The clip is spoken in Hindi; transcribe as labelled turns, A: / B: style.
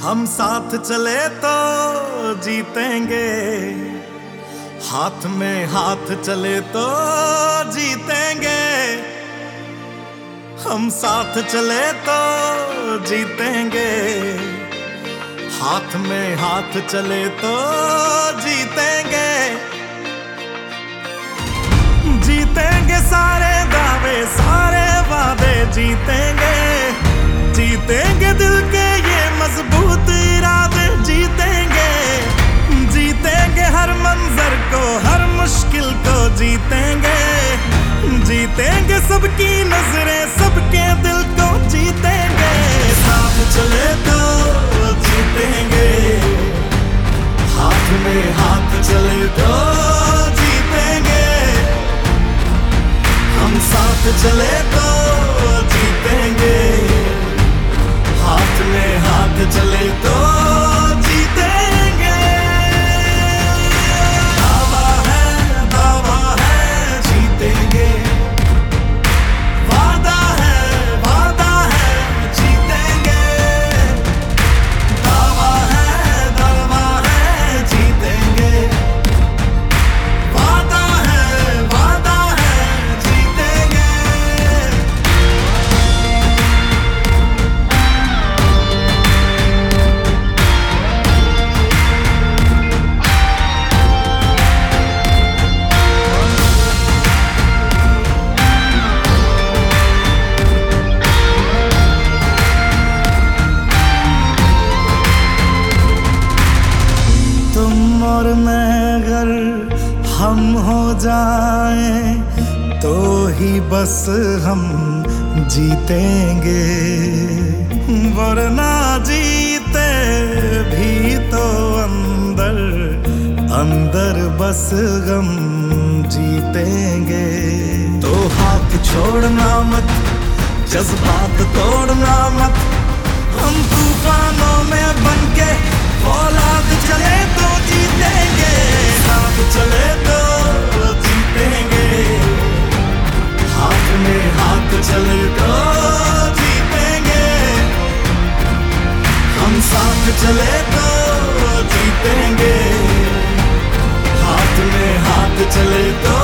A: हम साथ चले तो जीतेंगे, हाथ में हाथ चले तो जीतेंगे। हम साथ चले तो जीतेंगे, हाथ में हाथ चले तो जीतेंगे। जीतेंगे सारे दावे सारे वादे जीतेंगे, जीतेंगे दिल के ये मजबूत इरादे जीतेंगे। जीतेंगे हर मंजर को हर मुश्किल को जीतेंगे, जीतेंगे सबकी नजरें सबके दिल को जीतेंगे। साथ चले तो जीतेंगे, हाथ में हाथ चले तो जीतेंगे। हम साथ चले तो जीतेंगे, हाथ में हाथ चले तो जीतेंगे। दावा है जीतेंगे, वादा है जीतेंगे। दावा है जीतेंगे, वादा है जीतेंगे। तुम और मैं अगर हम हो जाएं तो ही बस हम जीतेंगे, वरना जीते भी तो अंदर अंदर बस गम जीतेंगे। तो हाथ छोड़ना मत, जज्बात तोड़ना मत, हम तूफानों में बनके औलाद चले तो जीतेंगे। साथ चले तो जीतेंगे, हाथ में हाथ चले तो जीतेंगे। हम साथ चले तो जीतेंगे, हाथ में हाथ चले तो